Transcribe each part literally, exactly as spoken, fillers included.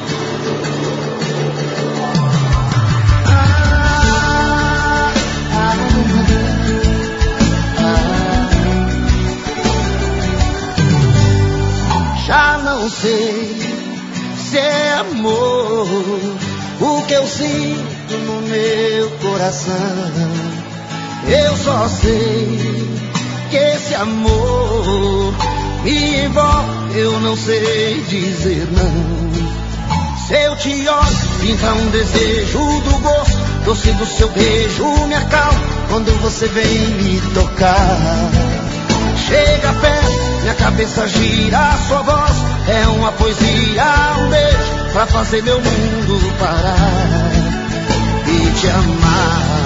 Já não sei se é amor o que eu sinto no meu coração. Eu só sei que esse amor me envolve, eu não sei dizer não. Se eu te olho, pinta um desejo do gosto, doce do seu beijo me acalma quando você vem me tocar. Chega perto, minha cabeça gira, sua voz é uma poesia, um beijo pra fazer meu mundo parar e te amar.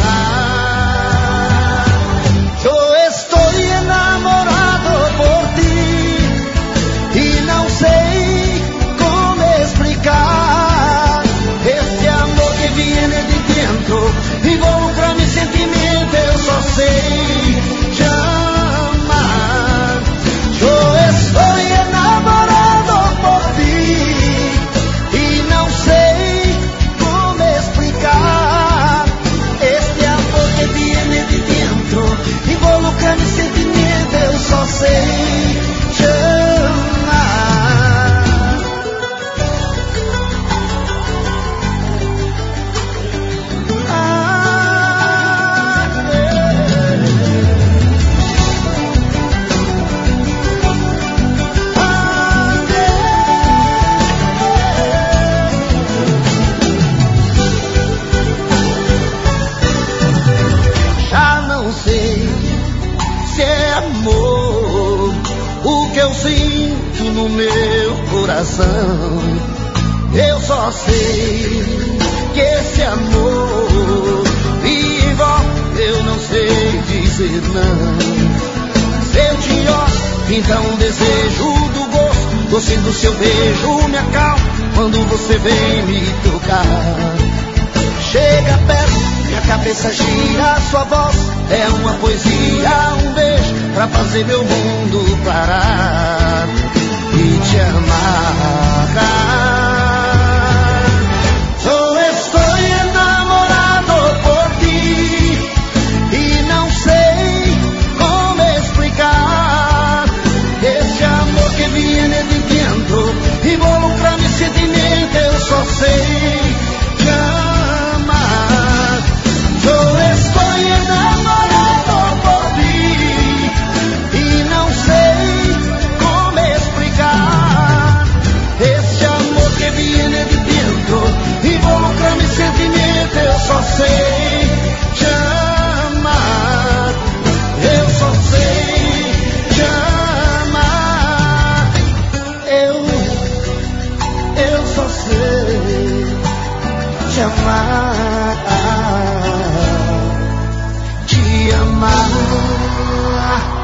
Eu estou enamorado por ti e não sei como explicar esse amor que viene de dentro, involucra mi sentimento, eu só sei te amar. Eu estou enamorado por ti e não sei como explicar esse amor que viene de dentro, involucra mi sentimento, eu só sei te amar. Ah, é. Ah, é. Já não sei se é amor o que eu sinto no meu coração. Eu só sei que esse amor me envolve, eu não sei dizer não. Se eu te olho, pinta um desejo do gosto, doce do seu beijo me acalma quando você vem me tocar. Chega perto, minha cabeça gira, sua voz é uma poesia, um beijo pra fazer meu mundo parar e te amar. Eu estou enamorado por ti e não sei como explicar esse amor que viene de dentro, involucra mi sentimento, eu só sei te amar. Eu estou enamorado por ti e não sei como explicar esse amor que viene de dentro, involucra mi sentimento, eu só sei te amar. Eu só sei te amar. Eu, eu só sei te amar. Te amar.